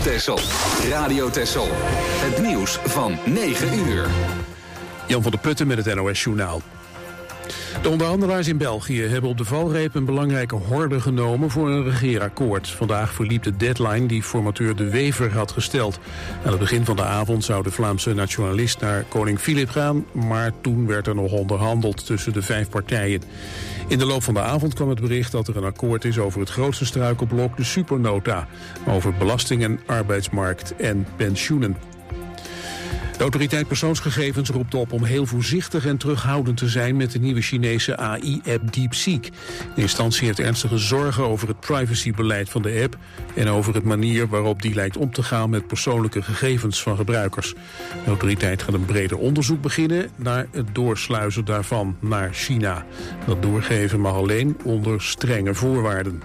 Texel. Radio Texel. Het nieuws van 9 uur. Jan van der Putten met het NOS-journaal. De onderhandelaars in België hebben op de valreep een belangrijke horde genomen voor een regeerakkoord. Vandaag verliep de deadline die formateur De Wever had gesteld. Aan het begin van de avond zou de Vlaamse nationalist naar koning Filip gaan, maar toen werd er nog onderhandeld tussen de 5 partijen. In de loop van de avond kwam het bericht dat er een akkoord is over het grootste struikelblok, de supernota, over belastingen, arbeidsmarkt en pensioenen. De autoriteit persoonsgegevens roept op om heel voorzichtig en terughoudend te zijn met de nieuwe Chinese AI-app DeepSeek. De instantie heeft ernstige zorgen over het privacybeleid van de app en over het manier waarop die lijkt om te gaan met persoonlijke gegevens van gebruikers. De autoriteit gaat een breder onderzoek beginnen naar het doorsluizen daarvan naar China. Dat doorgeven mag alleen onder strenge voorwaarden.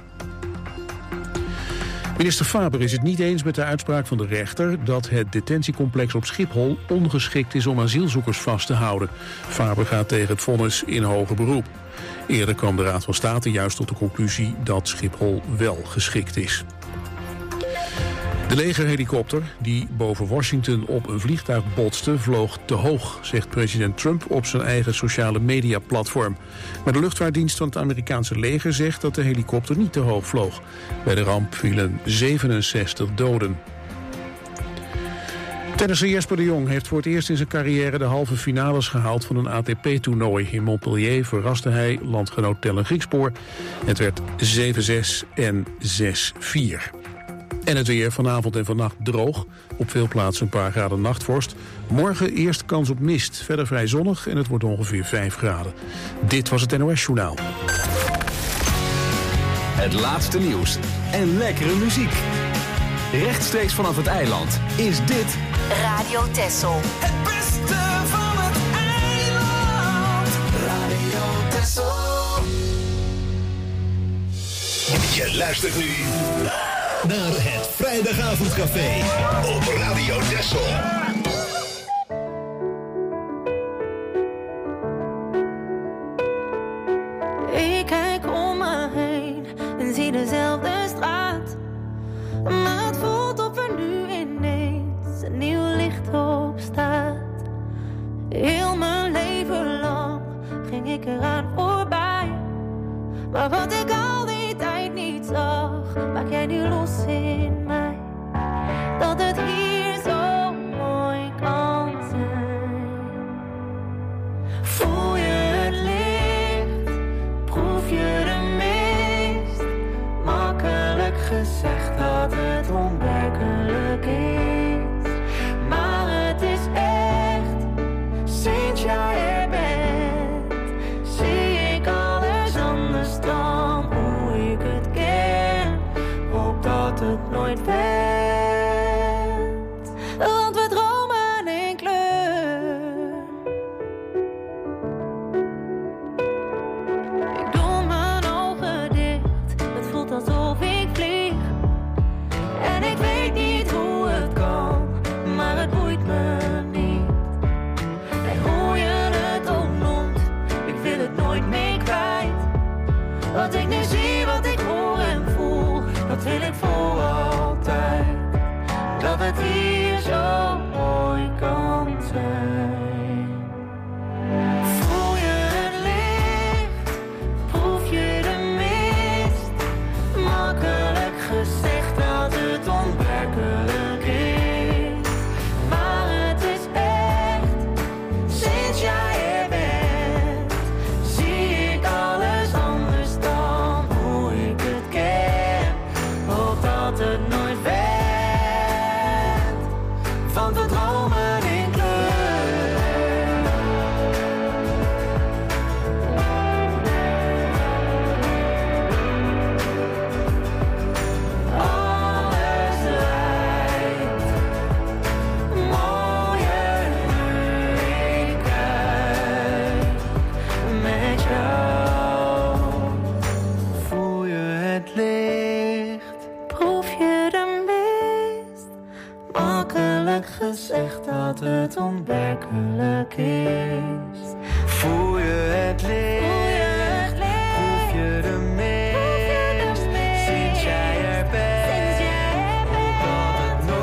Minister Faber is het niet eens met de uitspraak van de rechter dat het detentiecomplex op Schiphol ongeschikt is om asielzoekers vast te houden. Faber gaat tegen het vonnis in hoger beroep. Eerder kwam de Raad van State juist tot de conclusie dat Schiphol wel geschikt is. De legerhelikopter die boven Washington op een vliegtuig botste vloog te hoog, zegt president Trump op zijn eigen sociale mediaplatform. Maar de luchtvaartdienst van het Amerikaanse leger zegt dat de helikopter niet te hoog vloog. Bij de ramp vielen 67 doden. Tennisser Jesper de Jong heeft voor het eerst in zijn carrière de halve finales gehaald van een ATP-toernooi. In Montpellier verraste hij landgenoot Tellen Griekspoor. Het werd 7-6 en 6-4. En het weer vanavond en vannacht droog. Op veel plaatsen een paar graden nachtvorst. Morgen eerst kans op mist. Verder vrij zonnig en het wordt ongeveer 5 graden. Dit was het NOS Journaal. Het laatste nieuws en lekkere muziek. Rechtstreeks vanaf het eiland is dit Radio Texel. Het beste van het eiland. Radio Texel. Je luistert nu naar het Vrijdagavondcafé op Radio Texel. Ik kijk om me heen en zie dezelfde straat. Maar het voelt of er nu ineens een nieuw licht op staat. Heel mijn leven lang ging ik eraan voorbij. Maar wat ik al die tijd niet zag, maak jij nu los in mij. Dat het hier zo mooi kan zijn. Voel je het licht, proef je de mist. Makkelijk gezegd dat het onwerkelijk is. Maar het is echt, sinds jij er bent, zie ik alles anders dan hoe ik het ken. Hoop dat het nooit werd, want we dromen in kleur. Ik doe mijn ogen dicht, het voelt alsof ik vlieg. En ik weet niet hoe het kan, maar het boeit me niet. En hoe je het ook noemt, ik wil het nooit meer kwijt. Wat ik nu zie, wat ik hoor en voel, dat wil ik voor altijd. Dat het hier zo mooi kan zijn. Voel je het licht, proef je de mist. Makkelijk gezegd dat het onwerkelijk is. Maar het is echt, sinds jij er bent, zie ik alles anders dan hoe ik het ken. Hoop dat het nooit werd, want we dromen in kleur. Alles lijkt mooier nu ik kijk met jou. Voel je het licht, proef je de mist. Makkelijk gezegd dat het onwerkelijk is. Voel je het licht, proef je de mist. Sinds jij er bent, hoop dat het nooit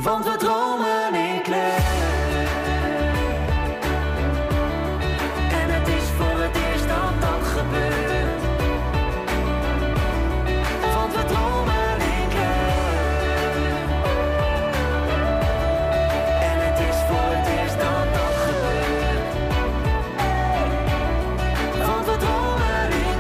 Want we dromen in kleur. En het is voor het eerst dat dat gebeurt. Want we dromen in kleur. En het is voor het eerst dat dat gebeurt. Want we dromen in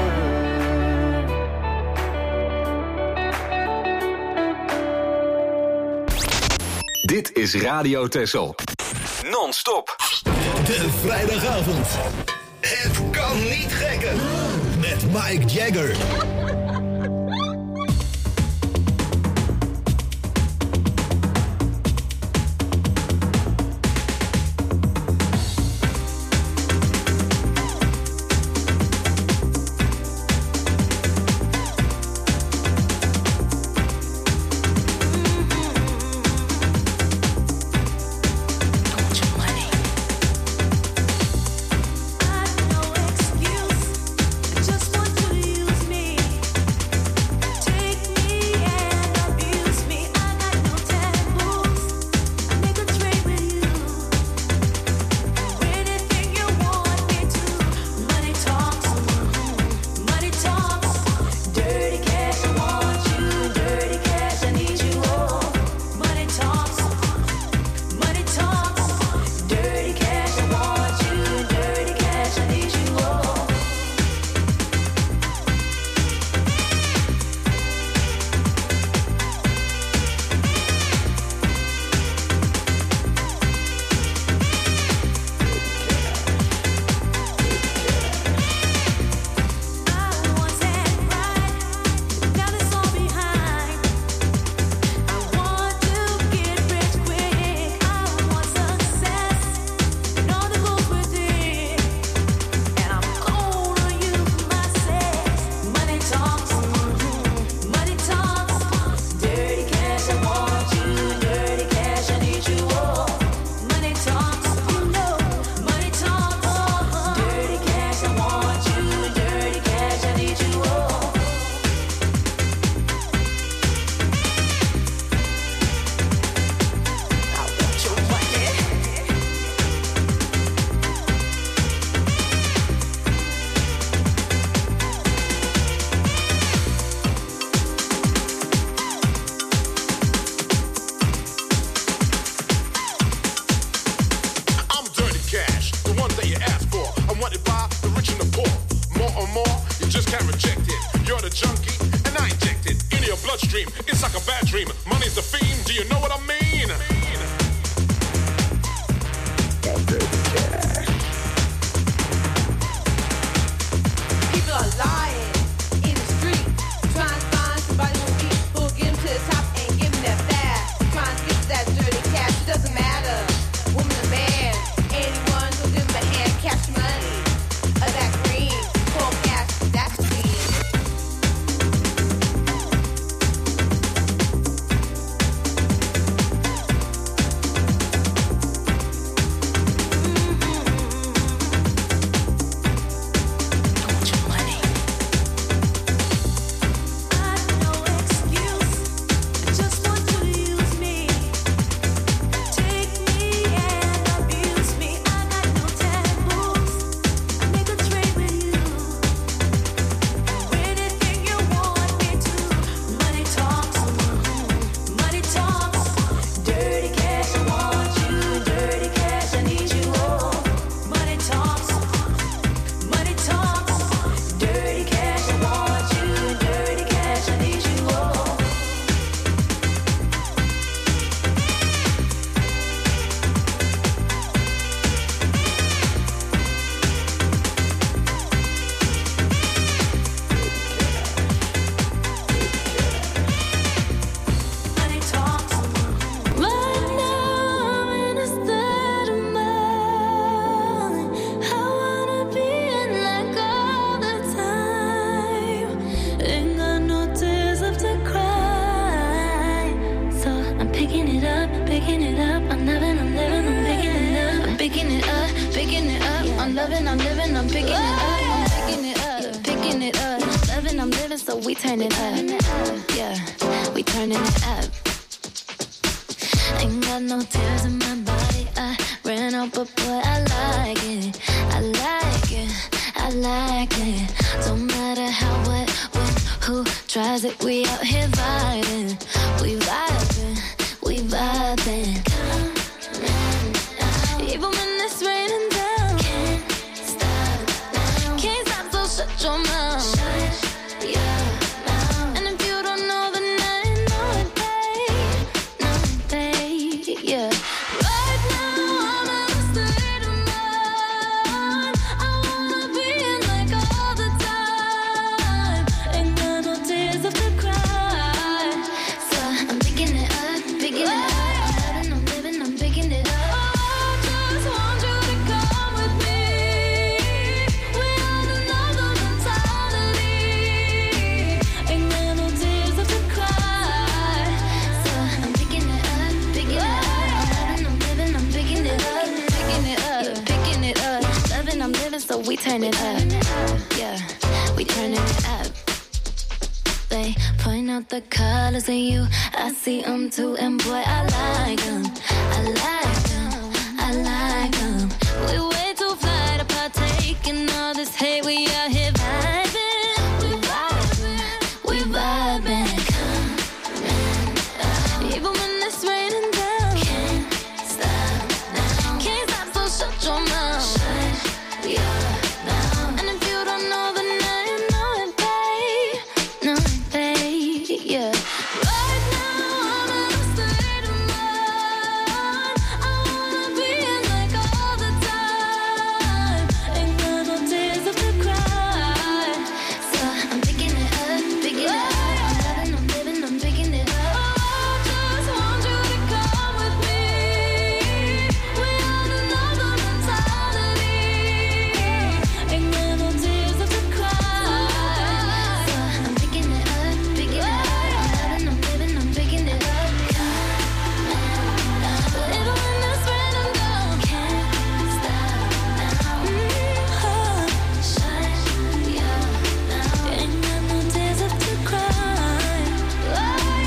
kleur. Dit is Radio Texel. Non-stop. De vrijdagavond. Het kan niet gekker. Met Mike Jagger. Just want to use me. bloodstream. It's like a bad dream. Money's the theme. Do you know what I mean? People are lying in the street, trying to find somebody who'll get them to the top and give them that fast. Trying to get to that dirty cash. It doesn't matter, woman or man. Anyone who'll give them a hand, cash money, or that green, cold cash, that's green. got no tears in my body. I ran out, but boy, I like it. I like it. I like it. Don't matter how, what, when, who tries it. We out here vibing. We vibing. We vibing. Even when it's raining down, can't stop now. Can't stop, so shut your mouth. Shut your mouth. And if you don't know, then I know it, babe. Know it, babe. Yeah. Right now, I'm in a state of mind. I wanna be in like all the time. Ain't got no tears left to cry. So I'm picking it up, picking it up. I'm living, I'm picking it up. So we turn it up, yeah, we turning it up. They point out the colors in you, I see them too, and boy, I like them, I like them, I like them. We way too fly to partake in all this hate, we out here vibing, we vibing, we vibing. Even when it's raining down, can't stop now, can't stop, so shut your mouth. Yeah. And if you don't know, then I know it, babe. Know it, babe. Yeah. Right now, I'm in a state of mind. I wanna be in like all the time. Ain't got no tears left to cry. So I'm picking it up, picking it up. I'm living, I'm picking it up. Oh, I just want you to come with me. We on another mentality. Ain't got no tears left to cry. So I'm picking it up, picking it up. I'm living, I'm picking it up. Even when it's raining down, can't stop now. Shut your mouth. Ain't got no tears left to cry. I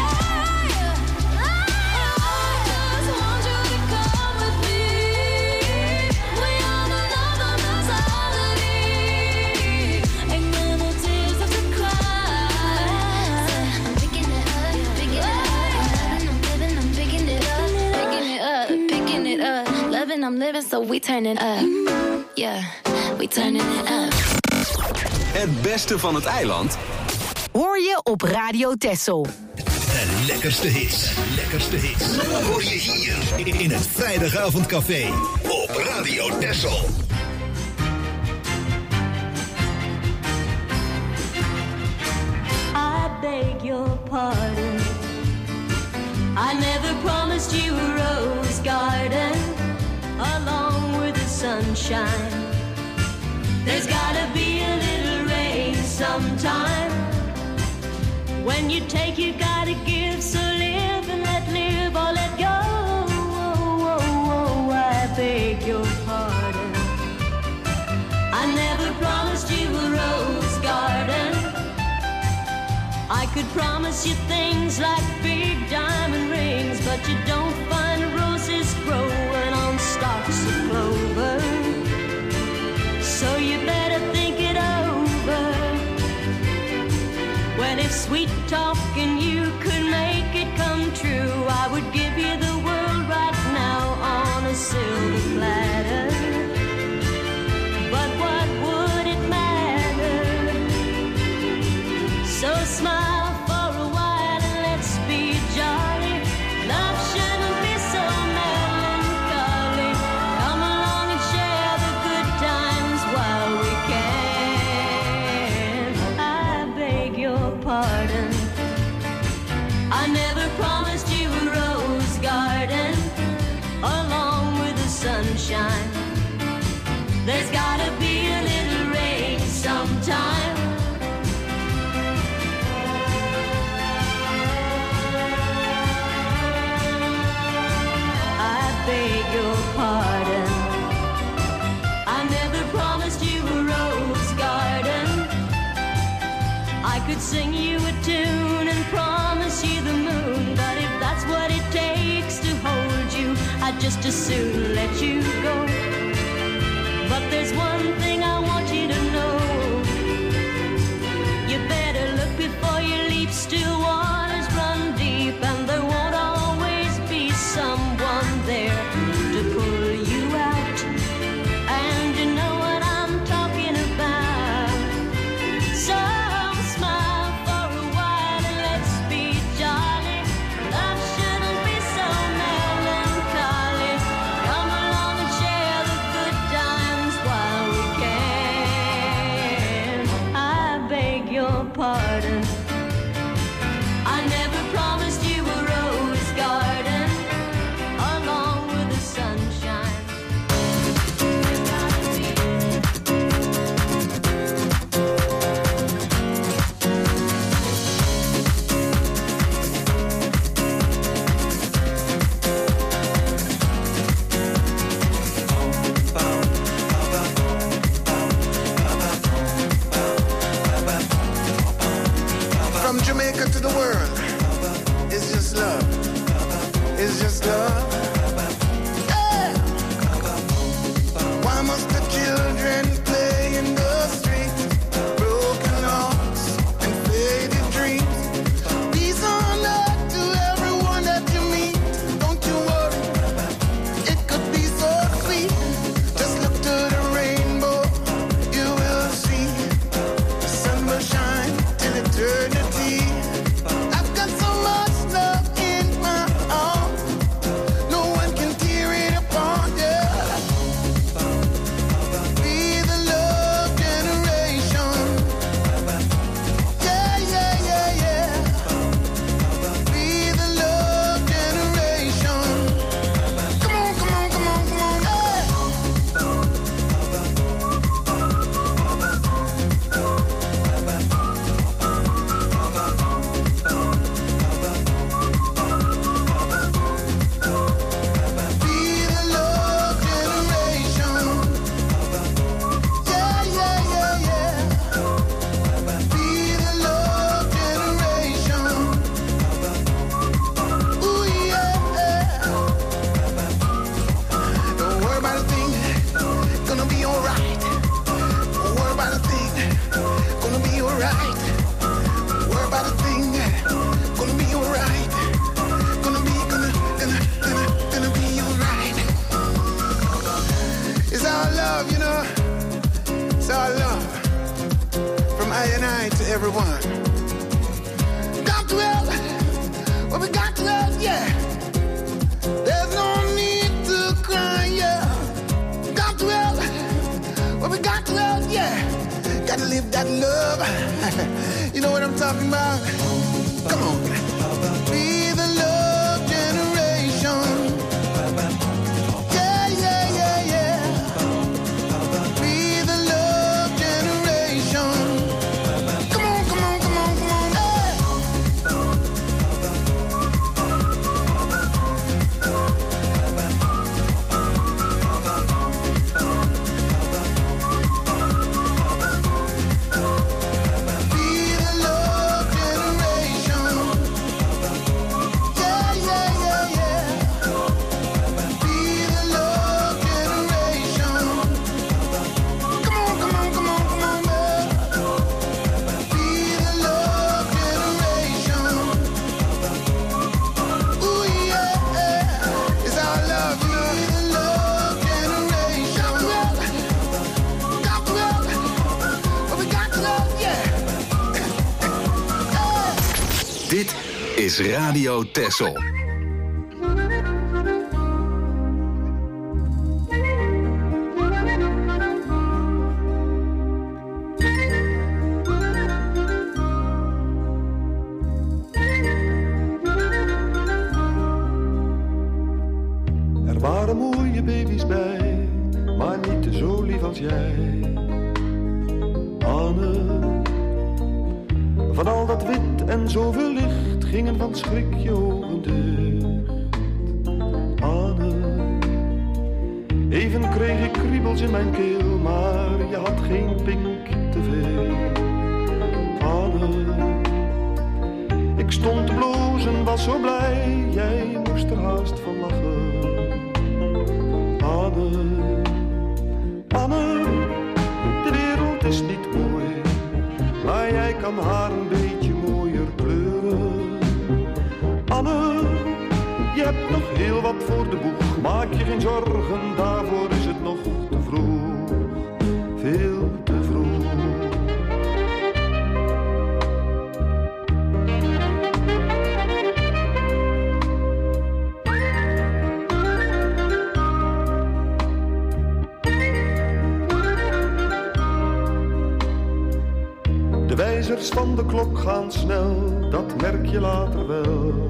just want you to come with me. We on another mentality. Ain't got no tears left to cry. So I'm picking it up, picking it up. I'm living, I'm picking it up, picking it up, picking it up. Loving, I'm living, so we turn it up. Yeah, we turning it up. Het beste van het eiland Hoor je op Radio Texel. De lekkerste hits. Lekkerste hits. Hoor je hier in het Vrijdagavondcafé op Radio Texel. I beg your pardon. I never promised you a rose garden along with the sunshine. There's gotta be a little rain sometime. When you take, you gotta give. So live and let live or let go. I beg your pardon. I never promised you a rose garden. I could promise you things like big diamond rings, but you don't find roses growing on stalks of clover. So you better think it over. Well, if sweet talking you could make it come true, I would give you the world right now on a silver platter. But what would it matter? So smile for a while and let's be jolly. Love shouldn't be so melancholy. Come along and share the good times while we can. I beg your pardon. I never promised you a rose garden along with the sunshine. There's gotta be a little rain sometime. I beg your pardon. I never promised you a rose garden. I could sing you a tune and promise you the moon, but if that's what it takes to hold you just as soon let you go. But there's one thing I want you to know. You better look before you leap. Still waters run deep, and there won't always be someone there to pull you out. And you know what I'm talking about. So smile for a while and let's be jolly. Love shouldn't be so melancholy. Come along and share the good times while we can. I beg your pardon. I never promised you a rose garden along with the sunshine. From Jamaica to the world, it's just love. It's just love. Yeah. Why must the children play in the streets? Broken hearts and faded dreams. Peace on earth to everyone that you meet. Don't you worry, it could be so sweet. Just look to the rainbow, you will see. The sun will shine till eternity. I've got so much love in my heart. No one can tear it apart, yeah. Be the love generation. Yeah, yeah, yeah, yeah. Be the love generation. Come on, come on, come on, come on, yeah. Be the love generation. Yeah, yeah, yeah, yeah. Be the love generation. Ooh, yeah. Don't worry about a thing, gonna be alright. Don't worry about a thing, gonna be alright. Don't worry about a thing, gonna be alright. Gonna be alright. It's our love, you know. It's our love. From I and I to everyone. Got to help. Well, we got to help, yeah. There's no need to cry, yeah. Got to help. Well, we got to help, yeah. Gotta live that love. You know what I'm talking about? Come on. Be the love generation. Yeah, yeah, yeah, yeah. Be the love generation. Come on, come on, come on, come on, hey. Be the love generation. Yeah, yeah, yeah, yeah. Be the love generation. Come on, come on, come on, come on, man. Be the love generation. Ooh, yeah. It's our love, you know. Be the love generation. Got to help. But we got to love, yeah. Dit is Radio Texel. Er waren mooie baby's bij, maar niet zo lief als jij. Anne, van al dat wit en zoveel licht gingen van schrik je ogen dicht. Anne, even kreeg ik kriebels in mijn keel, maar je had geen pink te veel. Anne, ik stond te blozen, was zo blij, jij moest er haast van lachen. Je hebt nog heel wat voor de boeg, maak je geen zorgen, daarvoor is het nog te vroeg, veel te vroeg. De wijzers van de klok gaan snel, dat merk je later wel.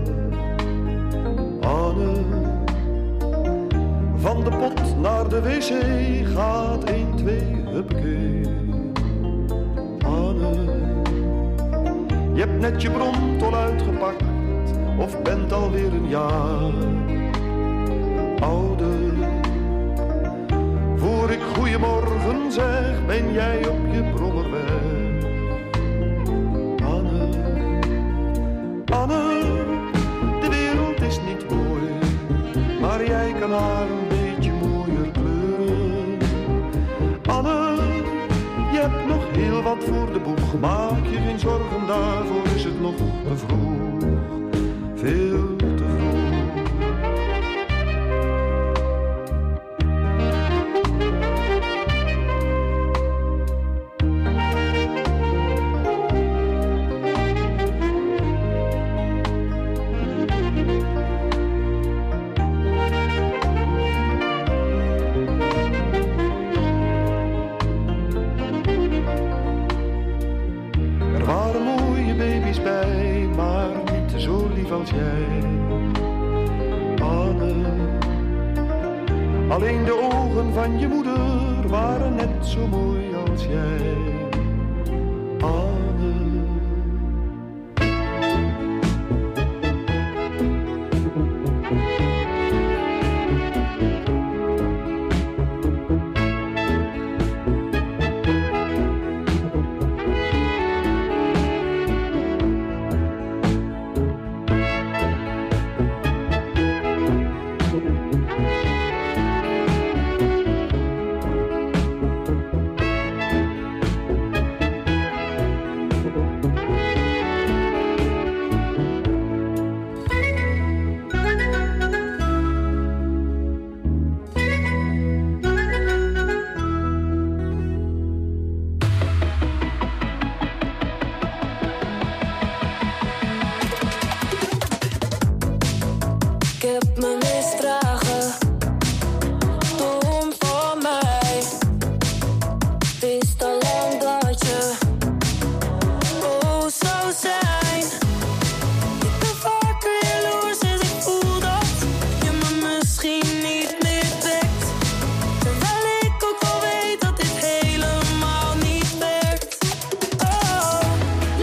Anne, van de pot naar de wc gaat 1, 2, huppakee. Anne, je hebt net je bromtol uitgepakt, of bent alweer een jaar ouder. Voor ik goeiemorgen zeg, ben jij op je brommer weg. Anne, Anne, de wereld is niet mooi, maar jij kan haar een beetje mooier kleuren. Anne, je hebt nog heel wat voor de boeg, maak je geen zorgen, daarvoor is het nog te vroeg, veel te vroeg. Als jij, Anne, alleen de ogen van je moeder waren net zo mooi als jij, Anne.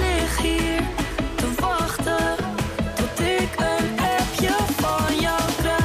Van jou krijg.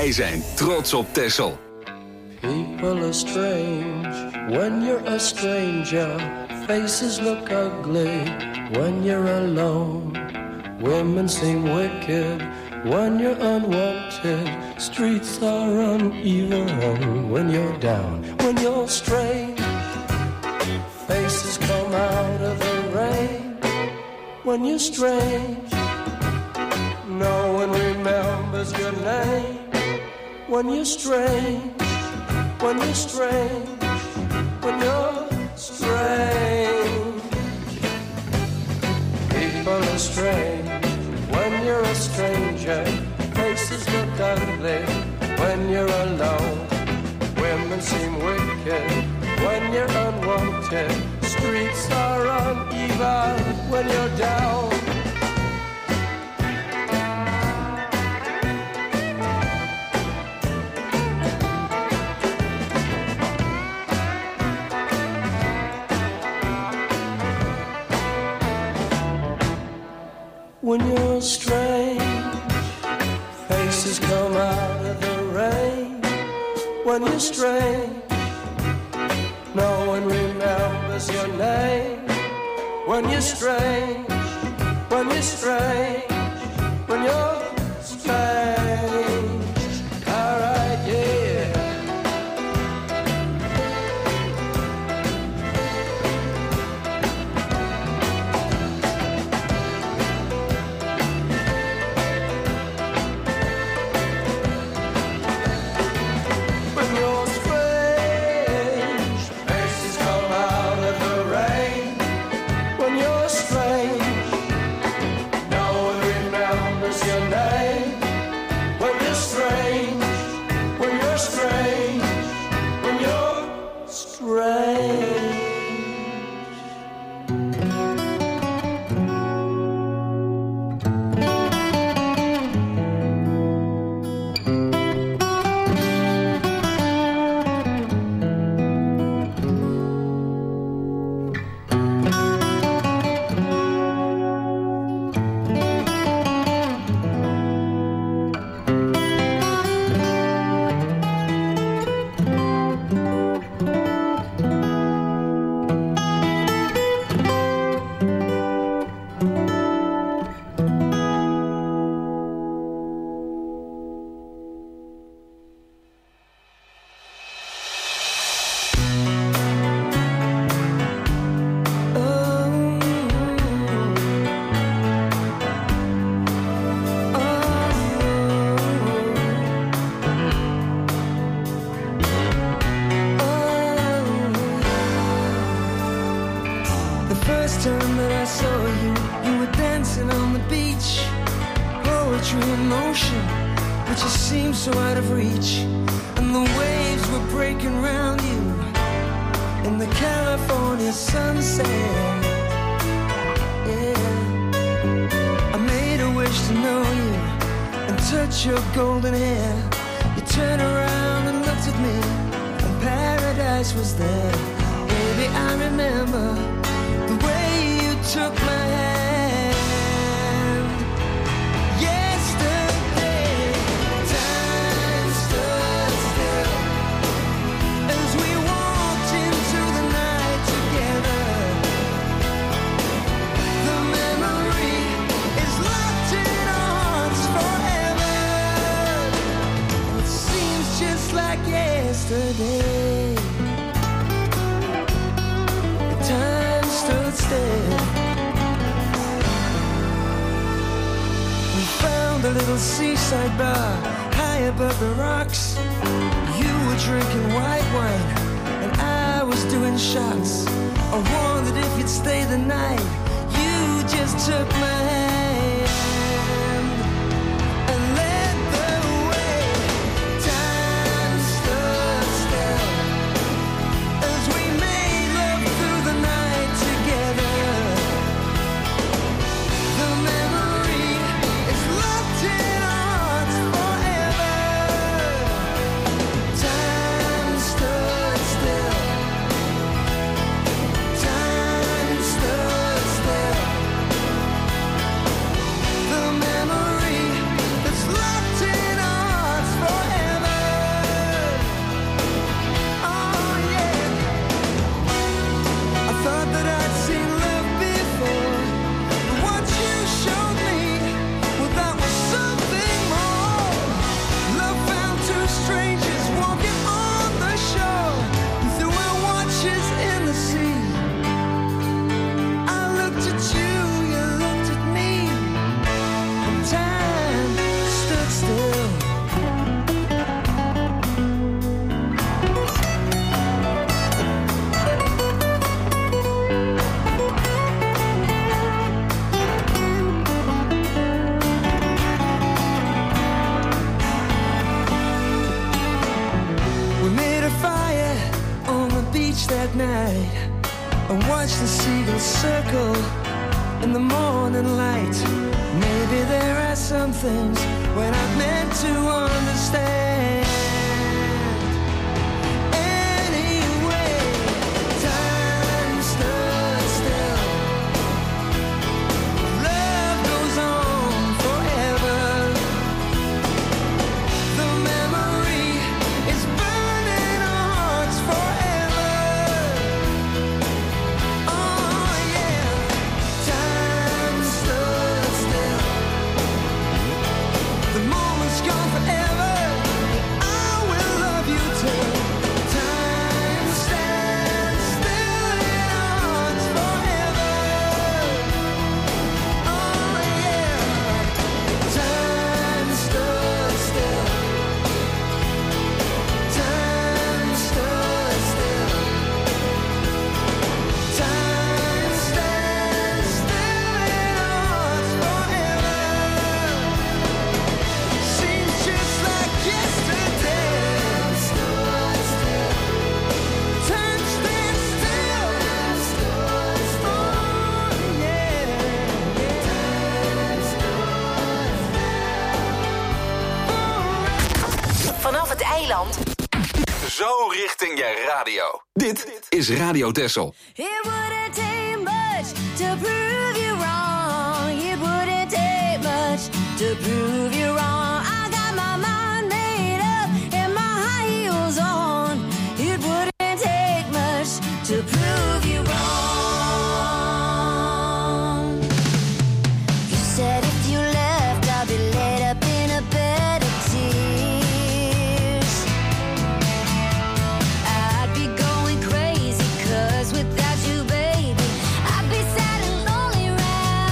Wij zijn trots op Texel. People are strange when you're a stranger. Faces look ugly when you're alone. Women seem wicked when you're unwanted. Streets are uneven when you're down. When you're strange, faces come out of the rain. When you're strange, no one remembers your name. When you're strange, when you're strange, when you're strange. People are strange when you're a stranger. Faces look ugly when you're alone. Women seem wicked when you're unwanted. Streets are uneven when you're down. When you're strange, faces come out of the rain. When you're strange, no one remembers your name. When you're strange, when you're strange, when you're strange. Alright, yeah. at night and watch the seagulls circle in the morning light. Maybe there are some things we're not meant to understand. Anyway, time stood still. Love goes on forever. The memory is burning our hearts forever. Oh yeah, time stood still. The moment's gone forever. I will love you till time stands still in our hearts forever. Oh yeah, time stood still. Time stood still. Time stands still in our hearts forever. Seems just like yesterday. Time stood still. Time stands still. Oh yeah. Vanaf het eiland. Zo richting je radio. Dit is Radio Texel. It wouldn't take much to prove you wrong. It wouldn't take much to prove you wrong. I got my mind made up and my high heels on. It wouldn't take much to prove you wrong. You said if you left, I'd be laid up in a bed of tears. I'd be going crazy, 'cause without you, baby, I'd be sad and lonely right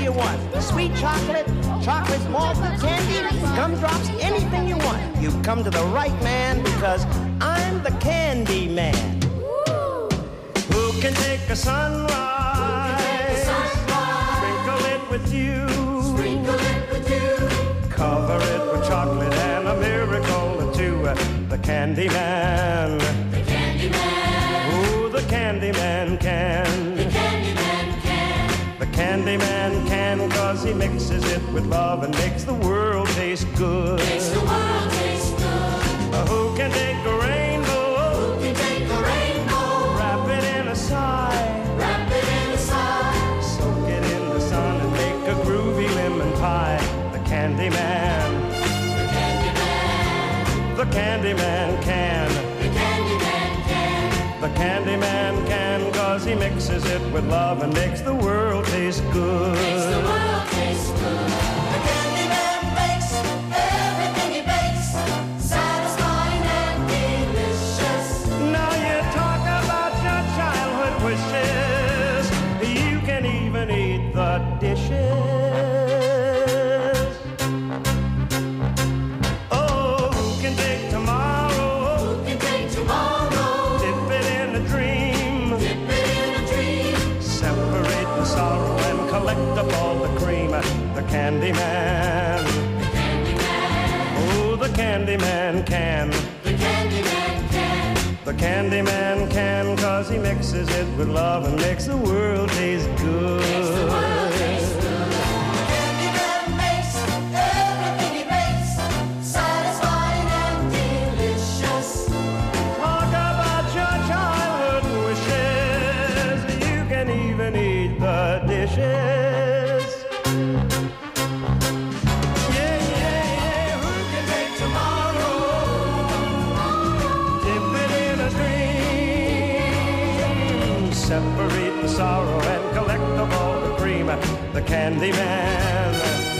you want. Sweet chocolate, chocolate malt candy, gumdrops, anything you want. You've come to the right man because I'm the candy man. Who can take a sunrise, sprinkle it with you, cover it with chocolate and a miracle or two. The candy man, ooh, the candy man can. The candy man can, cause he mixes it with love and makes the world taste good. Who can take a rainbow? Wrap it in a sigh. Soak it in the sun and make a groovy lemon pie. The candy man. The candy man can. The candy man can, cause he mixes it with love and makes the world taste good. The candy man makes everything he bakes satisfying and delicious. Now you talk about your childhood wishes. You can even eat the dishes. Oh, who can take tomorrow? Sorrow and collect up all the cream. The candy man. Oh, the candy man can. The candy man can, cause he mixes it with love and makes the world taste good. Separate the sorrow and collect up all the cream. The candy man.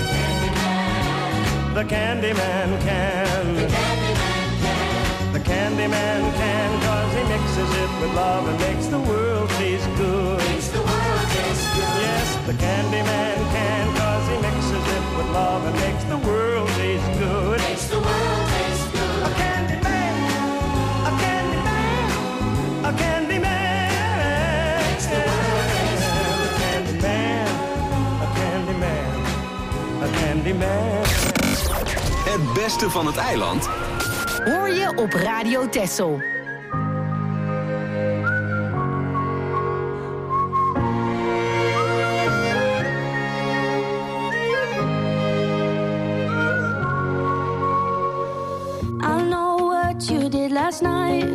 The candy man can. The candy man can, cause he mixes it with love and makes the world taste good. Yes, the candy man can, cause he mixes it with love and makes the world taste good. A candy man. A candy man. A candy man. Het beste van het eiland hoor je op Radio Texel. I know what you did last night.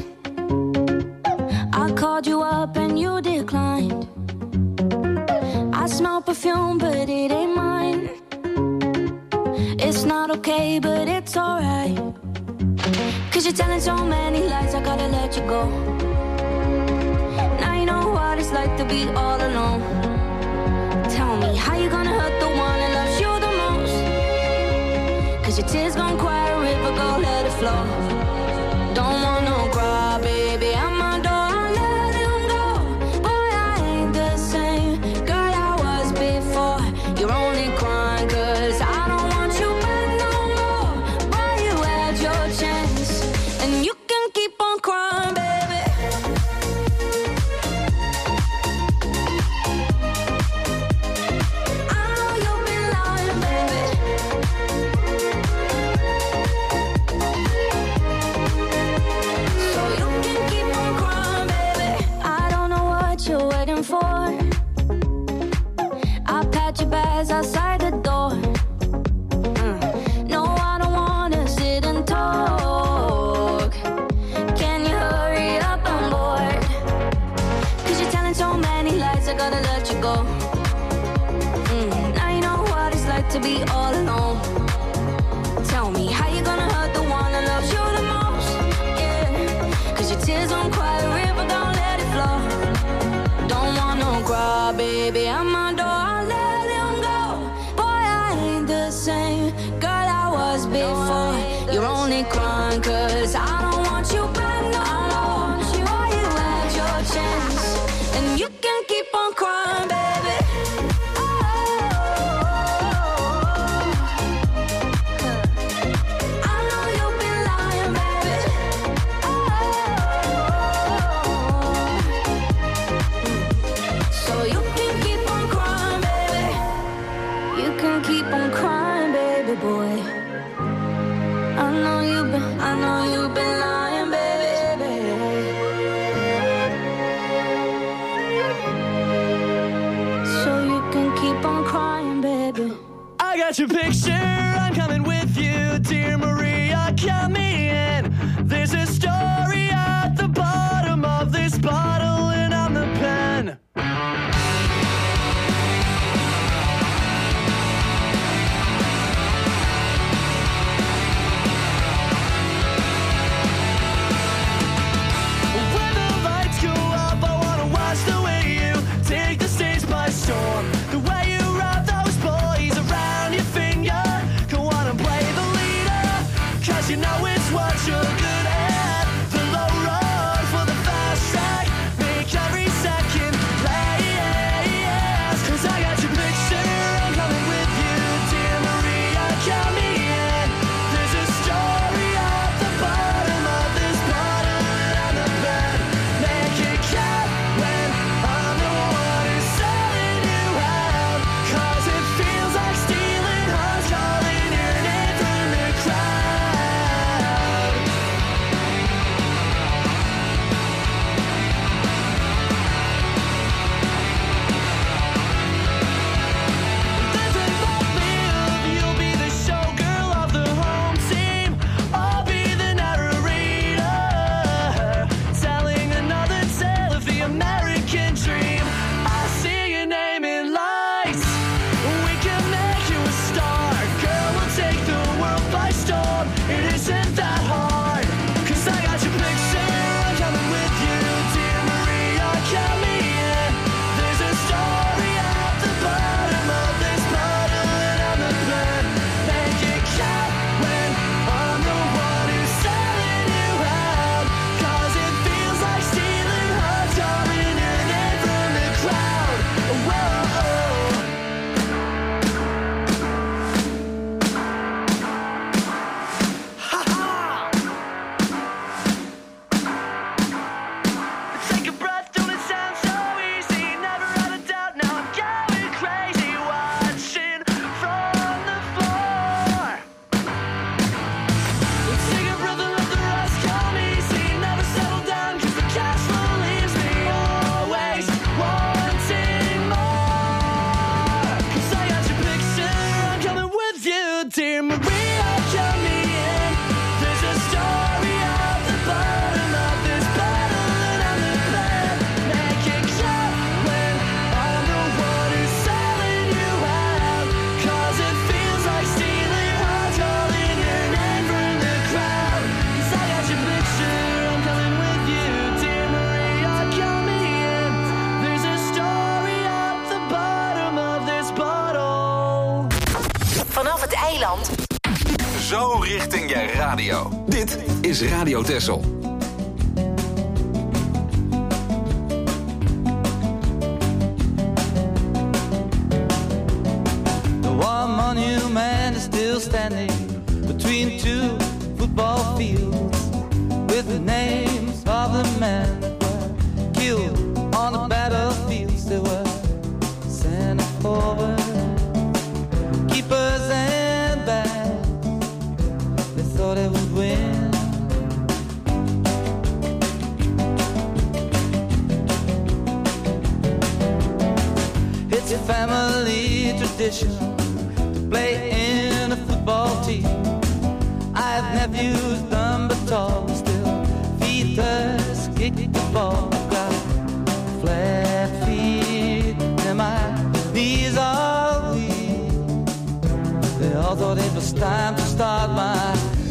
I called you up and you declined. I smell perfume but it ain't mine. It's not okay, but it's alright. Cause you're telling so many lies, I gotta let you go. Now you know what it's like to be all alone. Tell me, how you gonna hurt the one that loves you the most? Cause your tears gon' cry a river, go let it flow. Don't want no cry, baby, I'm my door, I'll let him go. Boy, I ain't the same girl I was before. You're only crying cause I don't want you back no more. Boy, you had your chance and you can keep on crying, baby. I know you've been lying, baby. So you can keep on crying, baby. I don't know what you're waiting for. I'll pat your bags outside the door. No, I don't wanna sit and talk. Can you hurry up, I'm bored. Cause you're telling so many lies, I gotta let you go. Now you know what it's like to be all alone. Tell me, how you gonna hurt the one that loves you the most? Yeah, cause your tears don't cry, the river don't let it flow. Don't want no cry, baby, I'm my door, I'll let him go. Boy, I ain't the same girl I was before. You're only crying cause I don't want you back no more. Boy, you had your chance and you can keep on crying, baby. Oh. baby. I know you've been lying, baby. So you can keep on crying, baby. I got your picture, I'm coming with you, dear Maria, count me in. There's a story at the bottom of this bottle, and I'm the pen. When the lights go up, I wanna watch the way you take the stage by storm. The way you wrap those boys around your finger. Go on and play the leader, 'cause you know it's what you're good at. The low road for the fast track, make every second last. 'Cause I got your picture, I'm coming with you, dear Maria, count me in. There's a story at the bottom of this bottle, and I'm the pen. Make it count when I'm the one who's selling you out. 'Cause it feels like stealing hearts, calling your name from the crowd. There's a thought you'll be the showgirl of the home team. I'll be the narrator, telling another tale of the American dream. I see your name in lights. We can make you a star. Girl, we'll take the world by storm. It isn't that hard. 'Cause I got your picture, I'm coming with you, dear Maria, count me in. There's a story at the bottom of this bottle, and I'm the pen. Make it count when I'm the one who's selling you out. 'Cause it feels like stealing hearts, calling your name from the crowd. Whoa. Take a breath, don't it sound so easy? Never had a doubt, now I'm going crazy, watching from the floor. Take a breath and let the rest come easy. Never settle down, 'cause the cash flow leaves me always wanting more. 'Cause I got your picture, I'm coming with you, dear Maria, count me in. There's a story at the bottom of this bottle, and I'm the pen. Make it count when I'm the one who's selling you out. 'Cause it feels like stealing hearts, calling your name from the crowd. 'Cause I got your picture, I'm coming with you, dear Maria, count me in. There's a story at the bottom of this bottle. Vanaf het eiland. Zo richting je radio. Dit is Radio Texel. The one monument is still standing between two football fields, with the names of the men that were killed on the battlefields. They were sent forward, keepers and backs. They thought they would win. It's a family tradition to play in a football team. I have nephews, dumb but tall, still feet us kick the ball. Got flat feet and my knees are weak. They all thought it was time to start my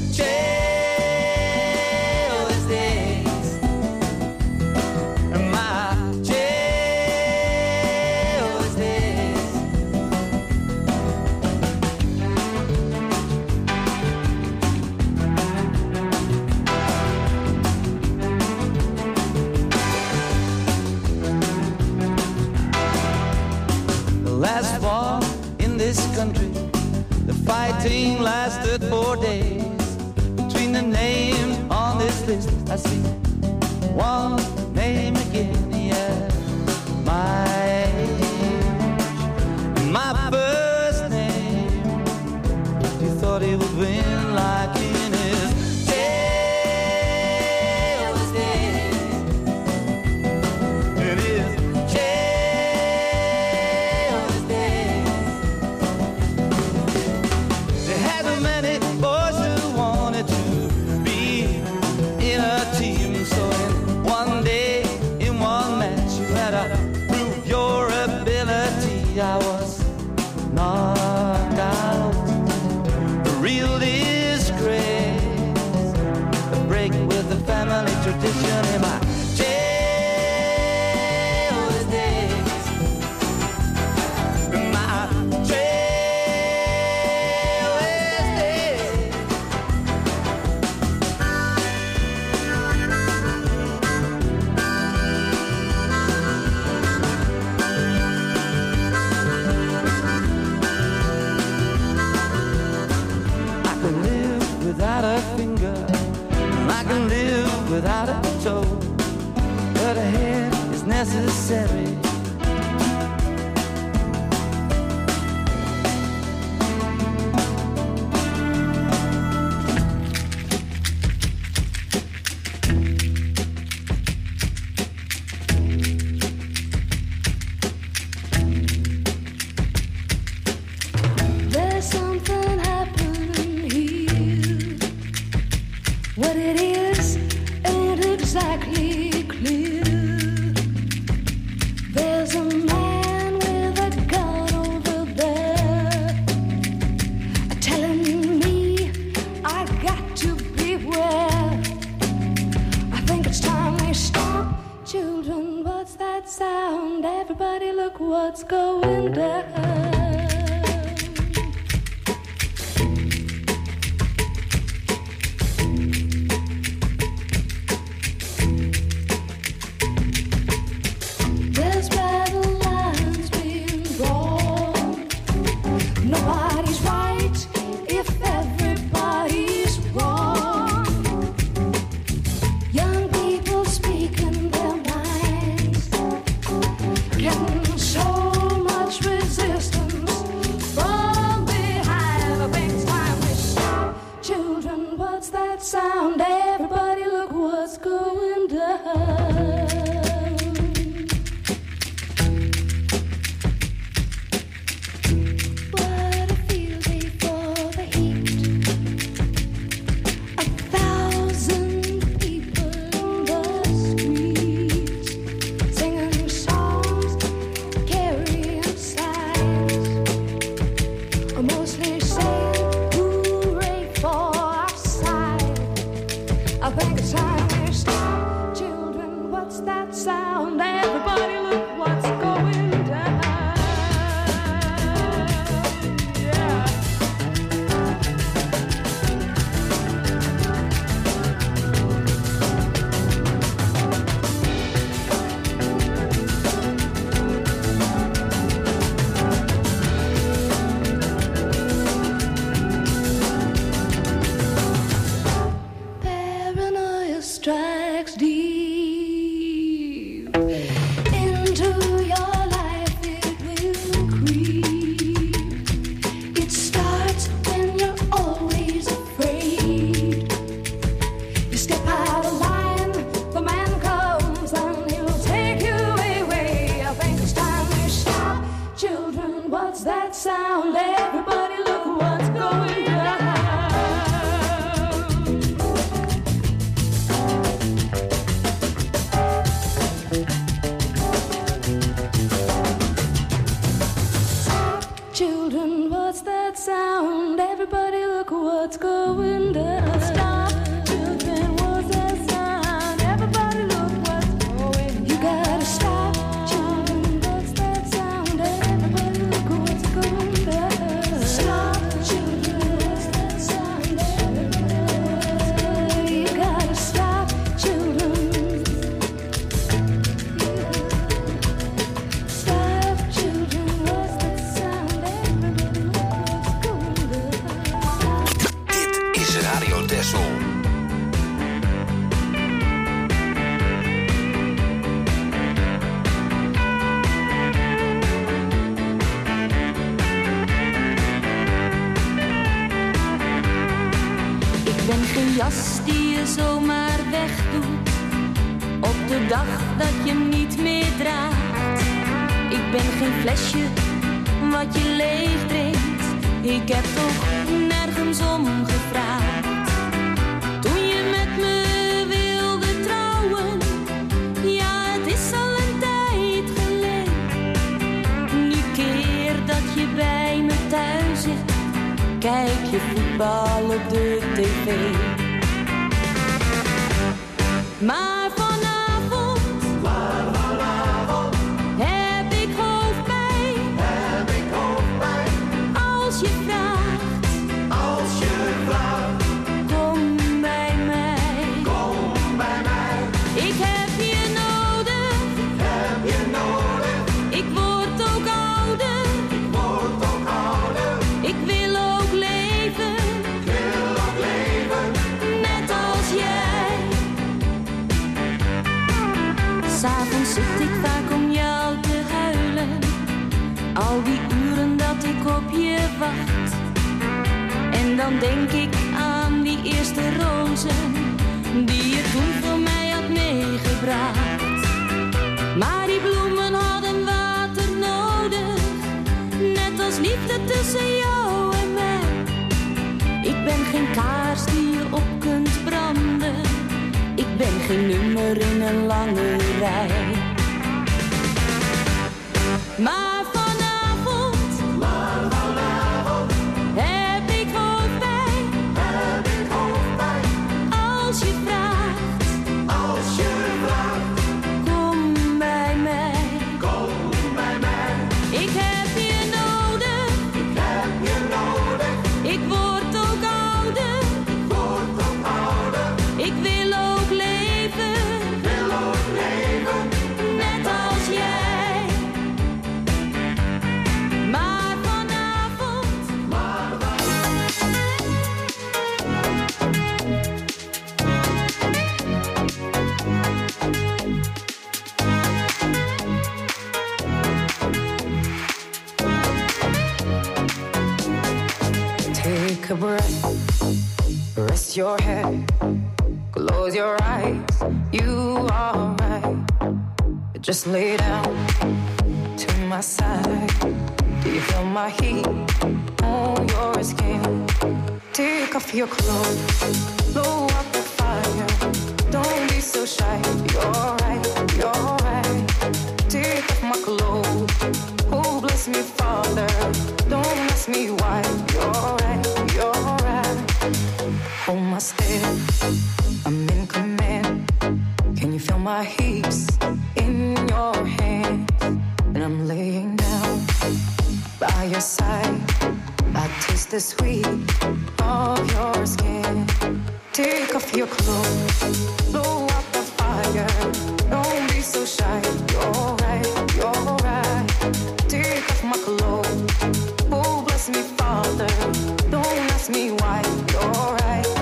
jail's days. My jail's days. The last war in this country, the fighting lasted 4 days. Between the names on this list, I see one name again, yeah. My age, my first name. You thought he would win like in his day. I can live without a toe, but a head is necessary. Maar vanavond heb ik hoofdpijn. Als je vraagt, kom bij mij. Ik heb je nodig. Ik word ook ouder. Ik wil ook leven. S'avonds zit ik vaak om jou te huilen. Al die uren dat ik op je wacht. En dan denk ik aan die eerste rozen die je toen voor mij had meegebracht. Maar die bloemen hadden water nodig, net als liefde tussen jou en mij. Ik ben geen kaars die je op kunt branden. Ik ben geen nummer in een lange rij. Maar vanavond heb ik hoofdpijn. Als je vraagt, kom bij mij. Ik heb je nodig. Ik word ook ouder. Ik wil ook leven. Net als jij. Maar vanavond. Take a breath, rest your head, close your eyes, you are right. Just lay down to my side. Do you feel my heat on your skin? Take off your clothes, blow up the fire. Don't be so shy, you're right. Take off my clothes, oh bless me Father. Don't ask me why, you're right. Hold my step, I'm in command. Can you feel my hips in your hands? And I'm laying down by your side. I taste the sweet of your skin. Take off your clothes, blow up the fire. Don't be so shy, you're right. Take off my clothes, oh bless me Father. Don't ask me why, you're right.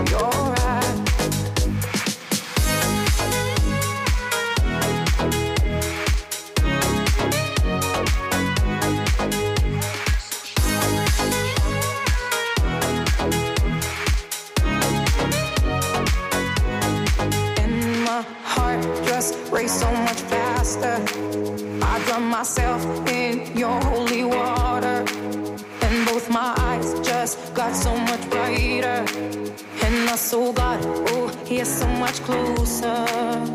Race so much faster. I drown myself in your holy water, and both my eyes just got so much brighter. And my soul got, oh, here so much closer.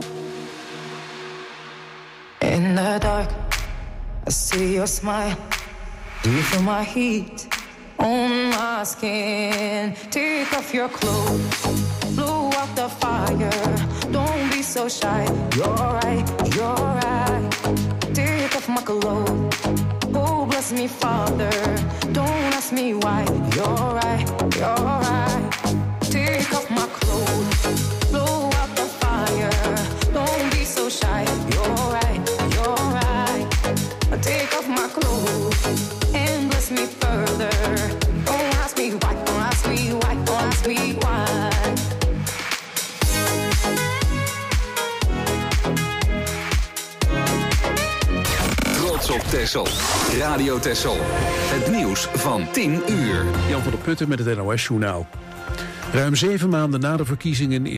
In the dark, I see your smile. Do you feel my heat on my skin? Take off your clothes, blow out the fire. Don't be so shy, you're right. Take off my clothes, oh bless me Father. Don't ask me why, you're right. Take off my clothes, blow out the fire. Don't be so shy, you're right. Take off my clothes and bless me further. Don't ask me why, don't ask me why. Trots op Texel. Radio Texel. Het nieuws van 10 uur. Jan van der Putten met het NOS-journaal. Ruim 7 maanden na de verkiezingen